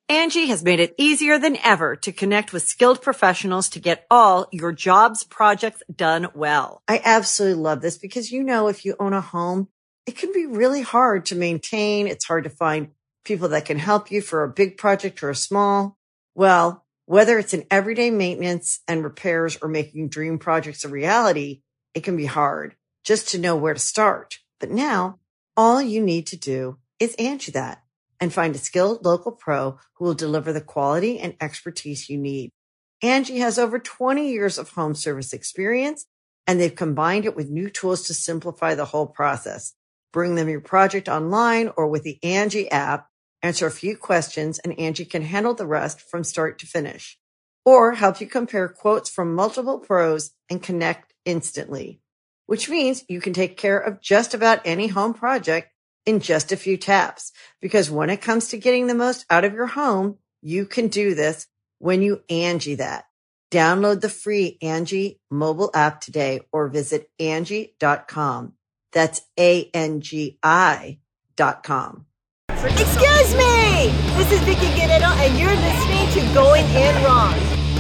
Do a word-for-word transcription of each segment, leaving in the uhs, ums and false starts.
Angie has made it easier than ever to connect with skilled professionals to get all your jobs projects done well. I absolutely love this because, you know, if you own a home, it can be really hard to maintain. It's hard to find people that can help you for a big project or a small. Well, whether it's in everyday maintenance and repairs or making dream projects a reality, it can be hard just to know where to start. But now all you need to do is Angie that and find a skilled local pro who will deliver the quality and expertise you need. Angie has over twenty years of home service experience, and they've combined it with new tools to simplify the whole process. Bring them your project online or with the Angie app, answer a few questions, and Angie can handle the rest from start to finish. Or help you compare quotes from multiple pros and connect instantly, which means you can take care of just about any home project in just a few taps. Because when it comes to getting the most out of your home, you can do this when you Angie that. Download the free Angie mobile app today or visit Angie dot com. That's A N G I dot com. Excuse me! This is Vicky Guerrero, and you're listening to Going In Wrong.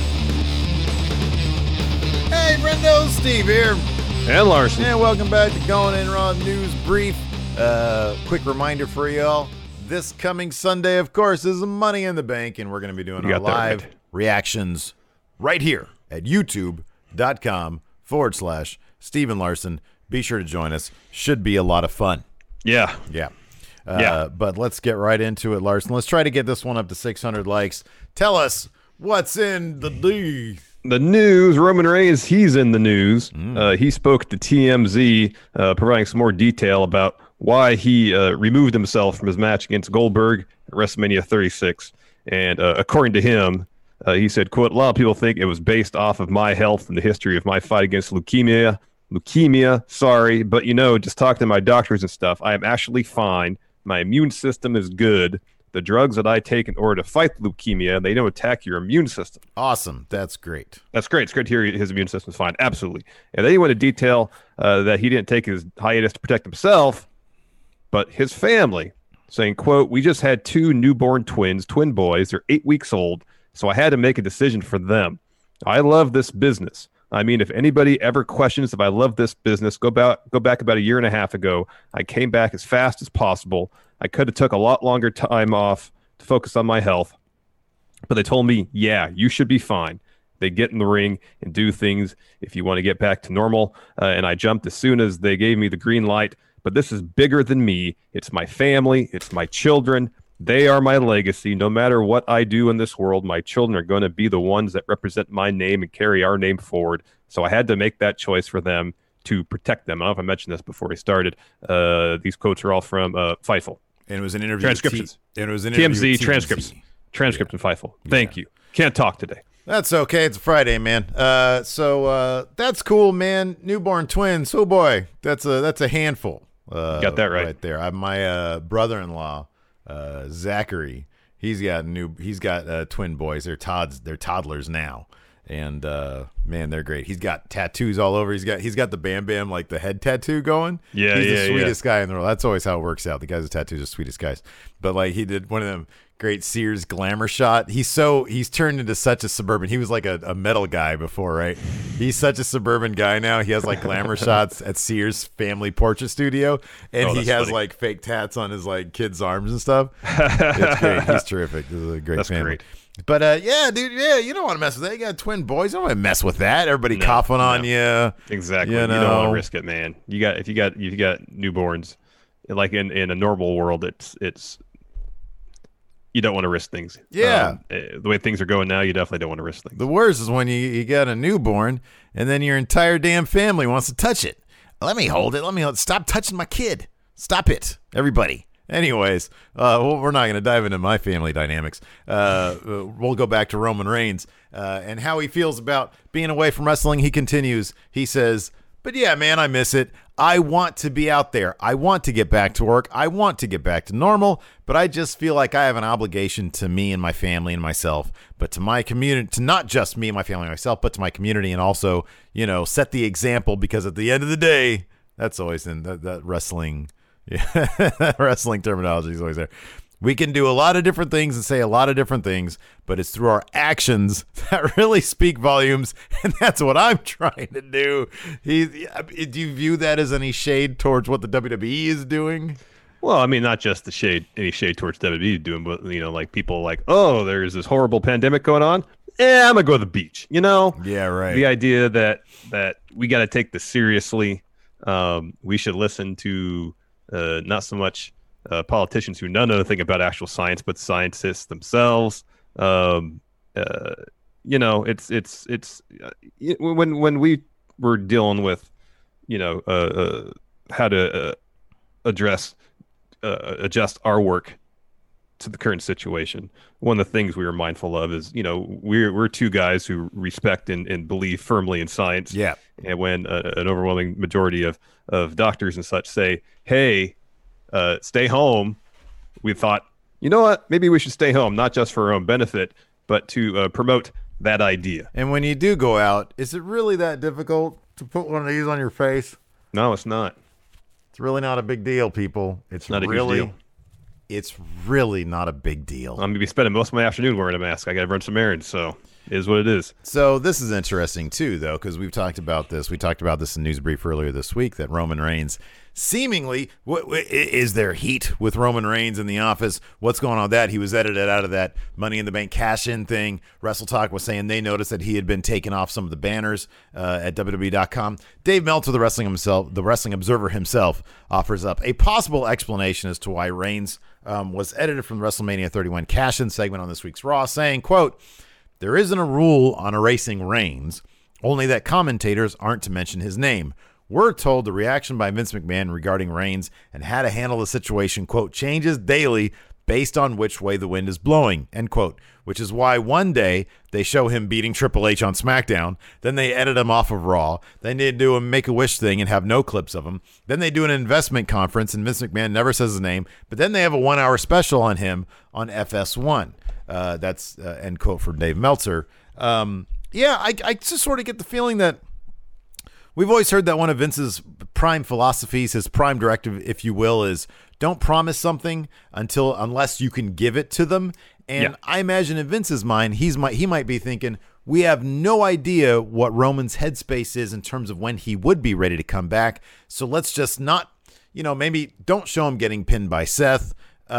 Hey, Brendo, Steve here. And Larson. And welcome back to Going In Wrong News Brief. Uh, quick reminder for y'all. This coming Sunday, of course, is Money in the Bank, and we're going to be doing our live right. reactions right here at youtube.com forward slash Steven Larson. Be sure to join us. Should be a lot of fun. Yeah. Yeah. Uh, yeah. But let's get right into it, Larson. Let's try to get this one up to six hundred likes. Tell us what's in the news. The news, Roman Reigns, he's in the news. Mm. Uh, he spoke to T M Z, uh, providing some more detail about why he uh, removed himself from his match against Goldberg at WrestleMania thirty-six. And uh, according to him, uh, he said, quote, a lot of people think it was based off of my health and the history of my fight against leukemia. Leukemia, sorry, but you know, just talk to my doctors and stuff. I am actually fine. My immune system is good. The drugs that I take in order to fight leukemia, they don't attack your immune system. Awesome. That's great. That's great. It's great to hear his immune system's fine. Absolutely. And then he went to detail uh, that he didn't take his hiatus to protect himself, but his family, saying, quote, we just had two newborn twins, twin boys. They're eight weeks old, so I had to make a decision for them. I love this business. I mean, if anybody ever questions if I love this business, go back, go back about a year and a half ago. I came back as fast as possible. I could have took a lot longer time off to focus on my health. But they told me, yeah, you should be fine. They get in the ring and do things if you want to get back to normal. Uh, and I jumped as soon as they gave me the green light. But this is bigger than me. It's my family. It's my children. They are my legacy. No matter what I do in this world, my children are going to be the ones that represent my name and carry our name forward. So I had to make that choice for them to protect them. I don't know if I mentioned this before we started. Uh, these quotes are all from uh, Fightful. And it was an interview. Transcriptions. T- and it was an T M Z interview transcripts. Transcript yeah. and Fightful. Thank yeah. you. Can't talk today. That's okay. It's Friday, man. Uh, so uh, that's cool, man. Newborn twins. Oh boy, that's a that's a handful. Uh, Got that right. Right there. I, my uh, brother-in-law. Uh, Zachary, he's got new. He's got uh, twin boys. They're tods. They're toddlers now, and uh, man, they're great. He's got tattoos all over. He's got he's got the Bam Bam, like the head tattoo going. Yeah, he's yeah, the sweetest yeah. guy in the world. That's always how it works out. The guys with tattoos are the sweetest guys. But like he did one of them great Sears glamour shot. He's so he's turned into such a suburban. He was like a, a metal guy before, right? He's such a suburban guy now. He has like glamour shots at Sears family portrait studio, and oh, he has funny. like fake tats on his like kids' arms and stuff. It's great. He's terrific. This is a great That's family. Great. But uh, yeah, dude, yeah, you don't want to mess with that. You got twin boys. You don't want to mess with that. Everybody no, coughing no. on you. Exactly. You, You, know? don't want to risk it, man. You got if you got if you got newborns, like in, in a normal world, it's it's. You don't want to risk things. Yeah. Um, the way things are going now, you definitely don't want to risk things. The worst is when you, you got a newborn and then your entire damn family wants to touch it. Let me hold it. Let me hold it. Stop touching my kid. Stop it, everybody. Anyways, uh, well, we're not going to dive into my family dynamics. Uh, we'll go back to Roman Reigns uh, and how he feels about being away from wrestling. He continues. He says, but yeah, man, I miss it. I want to be out there. I want to get back to work. I want to get back to normal, but I just feel like I have an obligation to me and my family and myself, but to my community, to not just me and my family and myself, but to my community, and also, you know, set the example, because at the end of the day, that's always in that, that wrestling, yeah, wrestling terminology is always there. We can do a lot of different things and say a lot of different things, but it's through our actions that really speak volumes, and that's what I'm trying to do. He, do you view that as any shade towards what the W W E is doing? Well, I mean, not just the shade, any shade towards W W E doing, but, you know, like people like, oh, there's this horrible pandemic going on. Eh, I'm going to go to the beach, you know? Yeah, right. The idea that, that we got to take this seriously. Um, we should listen to uh, not so much uh, politicians who know nothing about actual science, but scientists themselves. Um, uh, you know, it's, it's, it's, uh, when, when we were dealing with, you know, uh, uh, how to uh, address Uh, adjust our work to the current situation. One of the things we were mindful of is, you know, we're we're two guys who respect and, and believe firmly in science. Yeah. And when uh, an overwhelming majority of, of doctors and such say, hey, uh, stay home, we thought, you know what, maybe we should stay home, not just for our own benefit, but to uh, promote that idea. And when you do go out, is it really that difficult to put one of these on your face? No, it's not. It's really not a big deal, people. It's not a really, huge deal. It's really not a big deal. I'm going to be spending most of my afternoon wearing a mask. I got to run some errands, so it is what it is. So this is interesting, too, though, because we've talked about this. We talked about this in News Brief earlier this week, that Roman Reigns seemingly, what, is there heat with Roman Reigns in the office? What's going on with that? He was edited out of that Money in the Bank cash-in thing. Wrestle Talk was saying they noticed that he had been taking off some of the banners uh, at W W E dot com. Dave Meltzer, the wrestling himself, the Wrestling Observer himself, offers up a possible explanation as to why Reigns um, was edited from the WrestleMania thirty-one cash-in segment on this week's Raw, saying, quote, "There isn't a rule on erasing Reigns, only that commentators aren't to mention his name. We're told the reaction by Vince McMahon regarding Reigns and how to handle the situation, quote, changes daily based on which way the wind is blowing, end quote, which is why one day they show him beating Triple H on SmackDown, then they edit him off of Raw, then they do a Make-A-Wish thing and have no clips of him, then they do an investment conference and Vince McMahon never says his name, but then they have a one-hour special on him on F S one. Uh, that's uh, end quote from Dave Meltzer. Um, yeah, I, I just sort of get the feeling that we've always heard that one of Vince's prime philosophies, his prime directive, if you will, is don't promise something until unless you can give it to them. And yeah. I imagine in Vince's mind, he's might he might be thinking, we have no idea what Roman's headspace is in terms of when he would be ready to come back. So let's just not, you know, maybe don't show him getting pinned by Seth.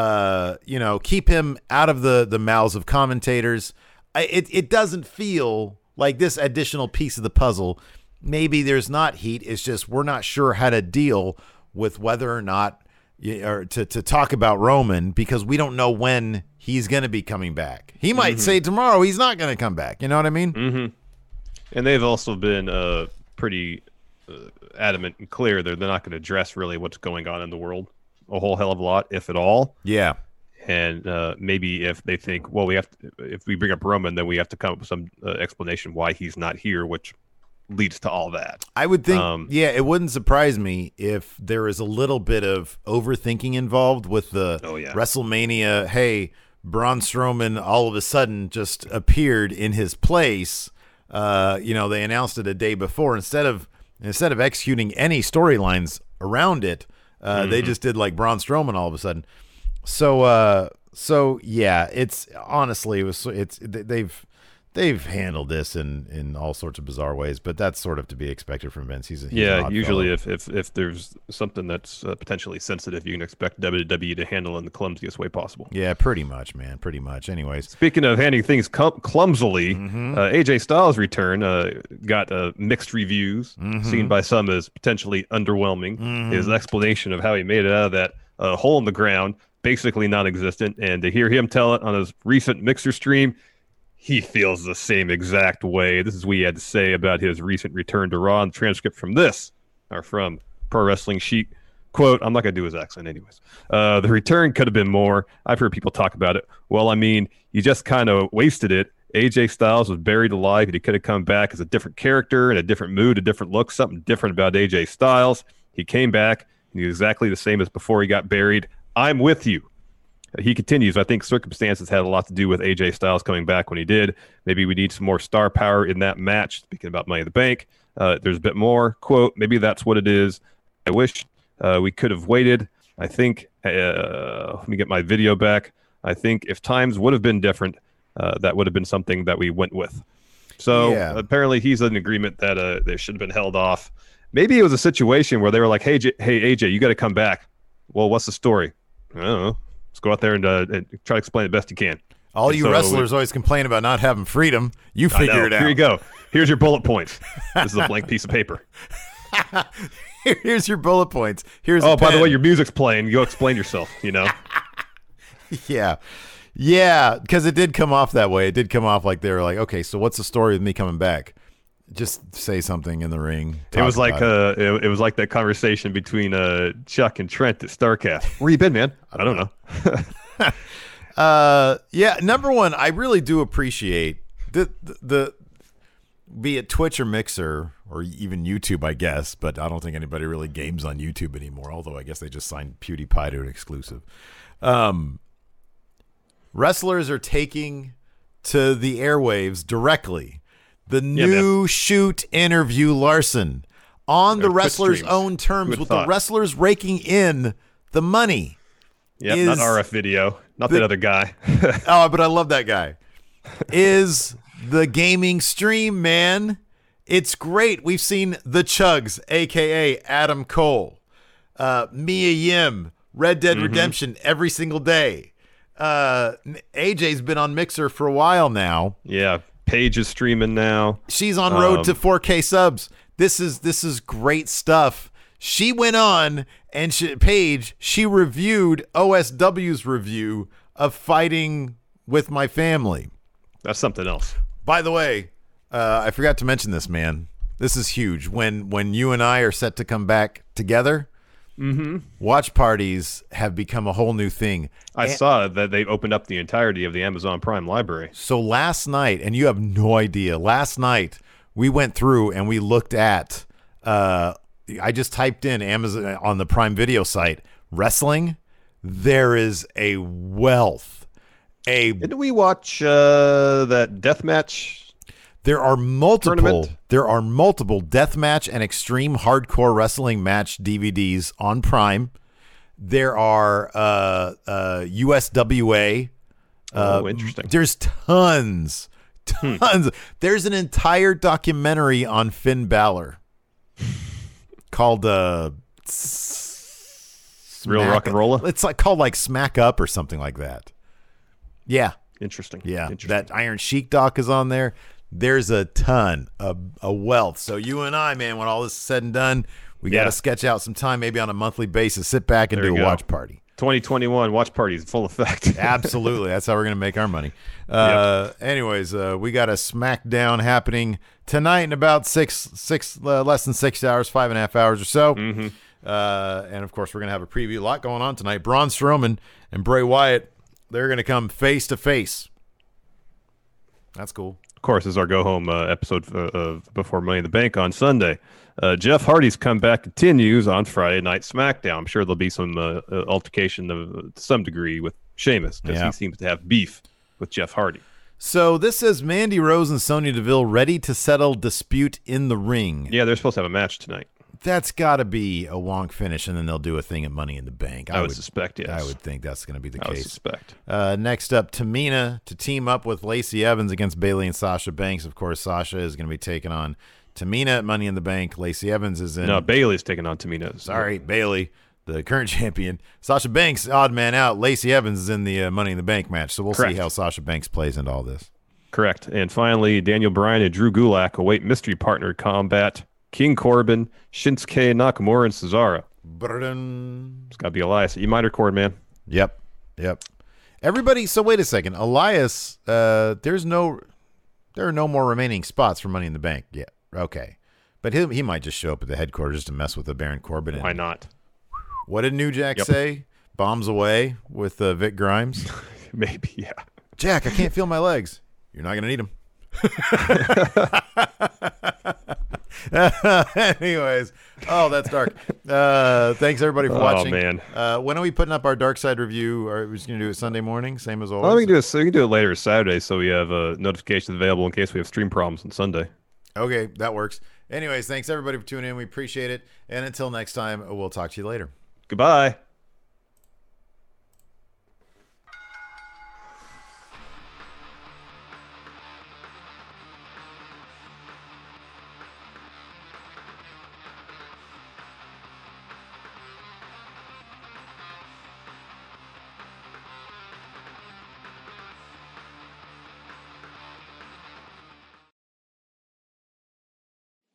Uh, you know, keep him out of the, the mouths of commentators. I, it, it doesn't feel like this additional piece of the puzzle. Maybe there's not heat. It's just we're not sure how to deal with whether or not or to, to talk about Roman because we don't know when he's going to be coming back. He might mm-hmm. say tomorrow he's not going to come back. You know what I mean? Mm-hmm. And they've also been uh, pretty uh, adamant and clear that they're not going to address really what's going on in the world a whole hell of a lot, if at all. Yeah. And uh, maybe if they think, well, we have to, if we bring up Roman, then we have to come up with some uh, explanation why he's not here, which leads to all that. I would think, um, yeah, it wouldn't surprise me if there is a little bit of overthinking involved with the oh, yeah. WrestleMania, hey, Braun Strowman all of a sudden just appeared in his place. Uh, you know, they announced it a day before. Instead of instead of executing any storylines around it, uh, mm-hmm. they just did like Braun Strowman all of a sudden. So, uh, so yeah, it's honestly, it was, it's, they've, they've handled this in, in all sorts of bizarre ways, but that's sort of to be expected from Vince. He's, a, he's yeah, usually if, if, if there's something that's uh, potentially sensitive, you can expect W W E to handle it in the clumsiest way possible. Yeah, pretty much, man. Pretty much. Anyways, speaking of handling things clum- clumsily, mm-hmm. uh, A J Styles' return uh, got uh, mixed reviews, mm-hmm. seen by some as potentially underwhelming. Mm-hmm. His explanation of how he made it out of that uh, hole in the ground, basically non-existent, and to hear him tell it on his recent Mixer stream, he feels the same exact way. This is what he had to say about his recent return to Raw. And the transcript from this are from Pro Wrestling Sheet. Quote, I'm not going to do his accent anyways. Uh, the return could have been more. I've heard people talk about it. Well, I mean, you just kind of wasted it. A J Styles was buried alive, and he could have come back as a different character, in a different mood, a different look, something different about A J Styles. He came back, and he was exactly the same as before he got buried. I'm with you. He continues, I think circumstances had a lot to do with A J Styles coming back when he did. Maybe we need some more star power in that match. Speaking about Money in the Bank, uh, there's a bit more. Quote, maybe that's what it is. I wish uh, we could have waited. I think, uh, let me get my video back. I think if times would have been different, uh, that would have been something that we went with. So Yeah. apparently he's in agreement that uh, they should have been held off. Maybe it was a situation where they were like, hey, J- hey A J, you got to come back. Well, what's the story? I don't know. Let's go out there and, uh, and try to explain it best you can. All And you so wrestlers always complain about not having freedom. You I know. figure it out. Here you go. Here's your bullet points. This is a blank piece of paper. Here's your bullet points. Here's Oh, a by the pen. way, your music's playing. Go explain yourself, you know? Yeah. Yeah, because it did come off that way. It did come off like they were like, okay, so what's the story with me coming back? Just say something in the ring. It was talk like about uh, it, it was like that conversation between uh, Chuck and Trent at StarCast. Where you been, man? I don't know. Uh, yeah, number one, I really do appreciate the, the the be it Twitch or Mixer or even YouTube, I guess, but I don't think anybody really games on YouTube anymore. Although I guess they just signed PewDiePie to an exclusive. Um, wrestlers are taking to the airwaves directly the new shoot interview Larson on the Or Twitch wrestler's streams. own terms, Who'd with thought? the wrestlers raking in the money. Yep, Is not R F video, not the- that other guy. Oh, but I love that guy. Is the gaming stream, man. It's great. We've seen the Chugs, a k a. Adam Cole, uh, Mia Yim, Red Dead Redemption every single day. Uh, A J's been on Mixer for a while now. Yeah, Paige is streaming now. She's on road Um, to four K subs. This is this is great stuff. She went on and she, Paige, she reviewed O S W's review of Fighting with My Family. That's something else. By the way, uh, I forgot to mention this, man. This is huge. When when you and I are set to come back together, watch parties have become a whole new thing. I And- saw that they opened up the entirety of the Amazon Prime library. So last night, and you have no idea, last night we went through and we looked at, uh, I just typed in Amazon on the Prime Video site, wrestling. There is a wealth. A Didn't we watch uh, that death match? There are multiple Tournament? there are multiple deathmatch and extreme hardcore wrestling match D V Ds on Prime. There are uh, uh, U S W A. Uh, Oh, interesting. There's tons, tons. There's an entire documentary on Finn Balor called uh, Real Smack- Rock and Rolla? It's like called like Smack Up or something like that. Yeah, Interesting. yeah, Interesting. that Iron Sheik doc is on there. There's a ton, a, a wealth. So you and I, man, when all this is said and done, we got Yeah. to sketch out some time, maybe on a monthly basis, sit back and There do a you go. watch party. twenty twenty-one watch parties in full effect. Absolutely. That's how we're going to make our money. Uh, Anyways, uh, we got a SmackDown happening tonight in about six, six uh, less than six hours, five and a half hours or so. Mm-hmm. Uh, and, of course, we're going to have a preview. A lot going on tonight. Braun Strowman and Bray Wyatt, they're going to come face to face. That's cool. Of course, this is our go home uh, episode uh, of Before Money in the Bank on Sunday. Uh, Jeff Hardy's comeback continues on Friday Night SmackDown. I'm sure there'll be some uh, uh, altercation of, uh, to some degree with Sheamus because Yeah. he seems to have beef with Jeff Hardy. So this says Mandy Rose and Sonya Deville ready to settle dispute in the ring. Yeah, they're supposed to have a match tonight. That's got to be a wonk finish, and then they'll do a thing at Money in the Bank. I would suspect, yes. I would think that's going to be the I would case. suspect. Uh, next up, Tamina to team up with Lacey Evans against Bailey and Sasha Banks. Of course, Sasha is going to be taking on Tamina at Money in the Bank. Lacey Evans is in. No, Bailey's taking on Tamina. Sorry, Bailey, the current champion. Sasha Banks, odd man out. Lacey Evans is in the uh, Money in the Bank match. So we'll Correct. see how Sasha Banks plays into all this. Correct. And finally, Daniel Bryan and Drew Gulak await mystery partner combat. King Corbin, Shinsuke Nakamura, and Cesaro. Brrrdun. It's got to be Elias. You might record, man. Yep, yep. Everybody. So wait a second, Elias. Uh, there's no, there are no more remaining spots for Money in the Bank yet. Okay, but he he might just show up at the headquarters just to mess with the Baron Corbin. And, Why not? What did New Jack Yep. say? Bombs away with uh, Vic Grimes. Maybe, yeah. Jack, I can't feel my legs. You're not gonna need them. Anyways, oh, that's dark. Uh, thanks everybody for Oh, watching. man. Uh, when are we putting up our Dark Side review? Are we just gonna do it Sunday morning, same as always? Well, we can do it. So we can do it later Saturday, so we have uh, notifications available in case we have stream problems on Sunday. Okay, that works. Anyways, thanks everybody for tuning in. We appreciate it. And until next time, we'll talk to you later. Goodbye.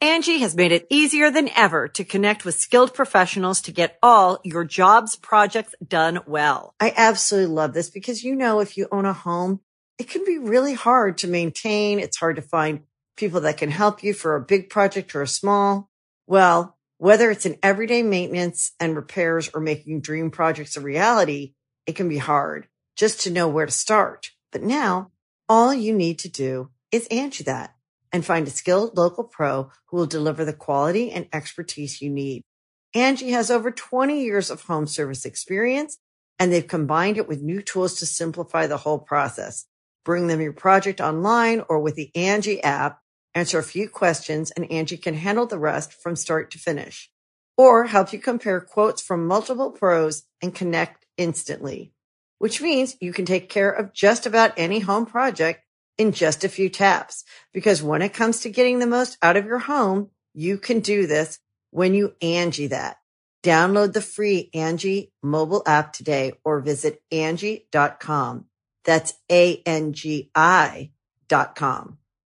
Angie has made it easier than ever to connect with skilled professionals to get all your jobs projects done well. I absolutely love this because, you know, if you own a home, it can be really hard to maintain. It's hard to find people that can help you for a big project or a small. Well, whether it's in everyday maintenance and repairs or making dream projects a reality, it can be hard just to know where to start. But now all you need to do is Angie that and find a skilled local pro who will deliver the quality and expertise you need. Angie has over twenty years of home service experience, and they've combined it with new tools to simplify the whole process. Bring them your project online or with the Angie app, answer a few questions, and Angie can handle the rest from start to finish. Or help you compare quotes from multiple pros and connect instantly, which means you can take care of just about any home project in just a few taps. Because when it comes to getting the most out of your home, you can do this when you Angie that. Download the free Angie mobile app today or visit Angie dot com. That's A N G I dot com.